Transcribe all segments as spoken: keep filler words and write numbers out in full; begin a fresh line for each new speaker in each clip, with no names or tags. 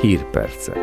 Hírpercek.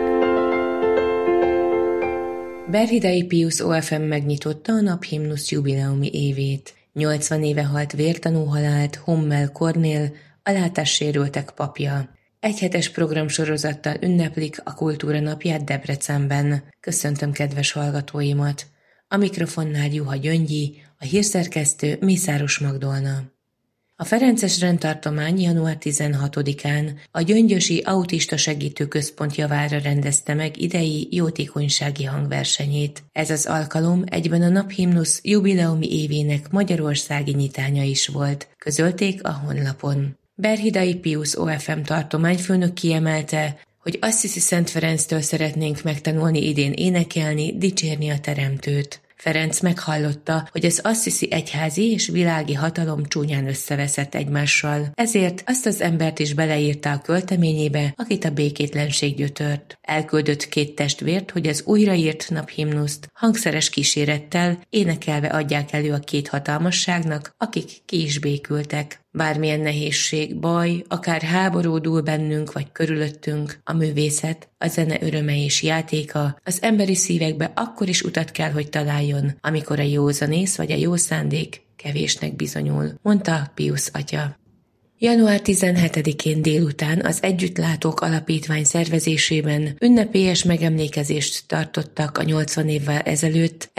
Berhidai Piusz o ef em megnyitotta a naphimnusz jubileumi évét. nyolcvan éve halt vértanú halált Hummel Kornél, a látássérültek papja. Egyhetes programsorozattal ünneplik a Kultúra napját Debrecenben. Köszöntöm kedves hallgatóimat! A mikrofonnál Juha Gyöngyi, a hírszerkesztő Mészáros Magdolna. A ferences rendtartomány január tizenhatodikán a Gyöngyösi Autista Segítő Központ javára rendezte meg idei jótékonysági hangversenyét. Ez az alkalom egyben a naphimnusz jubileumi évének magyarországi nyitánya is volt, közölték a honlapon. Berhidai Piusz o ef em tartományfőnök kiemelte, hogy Assisi Szent Ferenctől szeretnénk megtanulni idén énekelni, dicsérni a Teremtőt. Ferenc meghallotta, hogy az assisi egyházi és világi hatalom csúnyán összeveszett egymással, ezért azt az embert is beleírta a költeményébe, akit a békétlenség gyötört. Elküldött két testvért, hogy az újraírt naphimnuszt hangszeres kísérettel énekelve adják elő a két hatalmasságnak, akik ki is békültek. Bármilyen nehézség, baj, akár háború dúl bennünk vagy körülöttünk, a művészet, a zene öröme és játéka az emberi szívekbe akkor is utat kell, hogy találjon, amikor a józanész vagy a jó szándék kevésnek bizonyul, mondta Piusz atya. január tizenhetedikén délután az Együttlátók Alapítvány szervezésében ünnepélyes megemlékezést tartottak a nyolcvan évvel ezelőtt,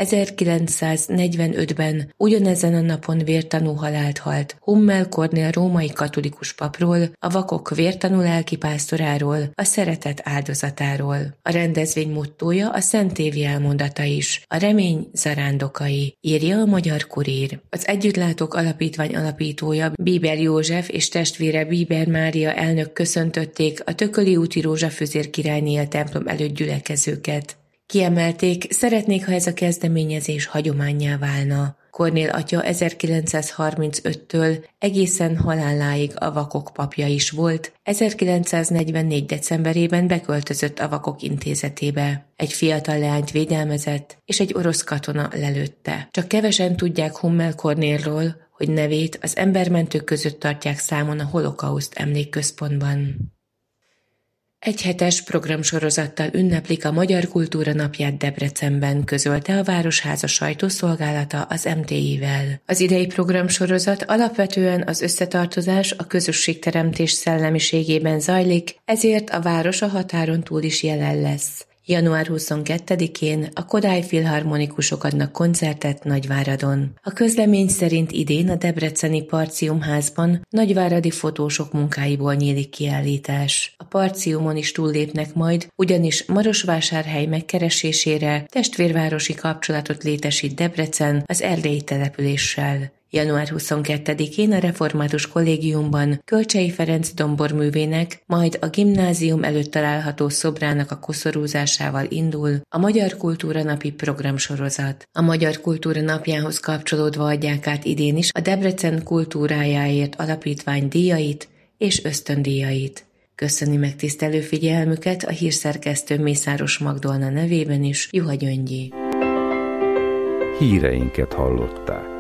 ezerkilencszáznegyvenötben ugyanezen a napon vértanú halált halt Hummel Kornél római katolikus papról, a vakok vértanú lelkipásztoráról, a szeretet áldozatáról. A rendezvény mottója a Szentévi elmondata is, a remény zarándokai, írja a Magyar Kurír. Az Együttlátók Alapítvány alapítója Bieber József és testvére Bieber Mária elnök köszöntötték a Tököli úti Rózsafőzér királyné a templom előtt gyülekezőket. Kiemelték, szeretnék, ha ez a kezdeményezés hagyománnyá válna. Kornél atya ezerkilencszázharmincöttől egészen haláláig a vakok papja is volt, ezerkilencszáznegyvennégy decemberében beköltözött a vakok intézetébe. Egy fiatal leányt védelmezett, és egy orosz katona lelőtte. Csak kevesen tudják Hummel Kornélról, hogy nevét az embermentők között tartják számon a holokauszt emlékközpontban. Egyhetes programsorozattal ünneplik a Magyar Kultúra napját Debrecenben, közölte a Városháza sajtószolgálata az em té i-vel. Az idei programsorozat alapvetően az összetartozás, a közösségteremtés szellemiségében zajlik, ezért a város a határon túl is jelen lesz. január huszonkettedikén a Kodály Filharmonikusok adnak koncertet Nagyváradon. A közlemény szerint idén a debreceni Parciumházban nagyváradi fotósok munkáiból nyílik kiállítás. A Parciumon is túllépnek majd, ugyanis Marosvásárhely megkeresésére testvérvárosi kapcsolatot létesít Debrecen az erdélyi településsel. január huszonkettedikén a Református Kollégiumban Kölcsey Ferenc domborművének, majd a gimnázium előtt található szobrának a koszorúzásával indul a Magyar Kultúra napi programsorozat. A Magyar Kultúra napjához kapcsolódva adják át idén is a Debrecen kultúrájáért alapítvány díjait és ösztöndíjait. Köszöni megtisztelő figyelmüket a hírszerkesztő Mészáros Magdolna nevében is Juha Gyöngyi.
Híreinket hallották.